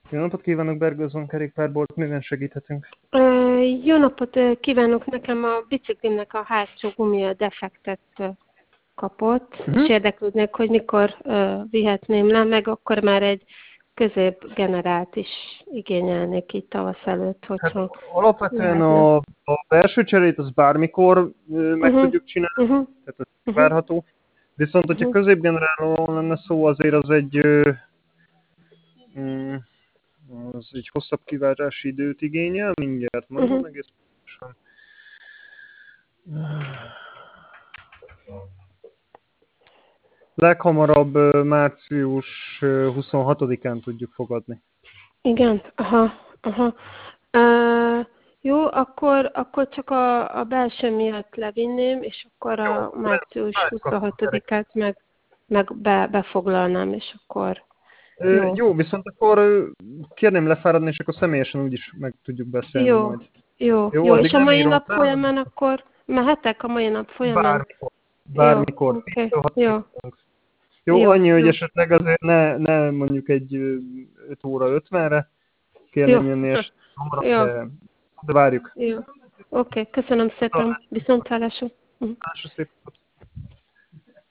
Jó napot kívánok, Bergőzon kerékpárbolt, miben segíthetünk? Jó napot kívánok! Nekem a biciklimnek a hátsó gumia defektet kapott, és érdeklődnék, hogy mikor vihetném le, meg akkor már egy középgenerált is igényelnék itt tavasz előtt, Hát hogyha alapvetően lehetne. a belső cserét az bármikor meg Uh-huh, tudjuk csinálni, uh-huh, tehát ez uh-huh, várható. Viszont, hogyha uh-huh, középgenerálóról lenne szó, azért az mm, az egy hosszabb kiváltási időt igényel, mindjárt mondom uh-huh. egész pontosan. Leghamarabb március 26-án tudjuk fogadni. Igen, aha, aha. Jó, akkor csak a belső miatt levinném, és akkor Jó, a március várjuk akkor a kerék. 26-át meg befoglalnám, és akkor jó. Jó, viszont akkor kérném lefáradni, és akkor személyesen úgyis meg tudjuk beszélni Jó, majd. jó, Jó, jó. addig És a nem mai írom nap fel, folyamán akkor mehetek a mai nap folyamán? bármikor. Jó, Bármikor. oké, 10-től 6-ig jó, vagyunk. Jó, jó, annyi, hogy jó, esetleg azért ne mondjuk egy 5 óra 50-re jó, kérném jönni, és hamarabb, jó, de várjuk. jó. Oké, köszönöm szépen. Viszontlátásra. Másra szép.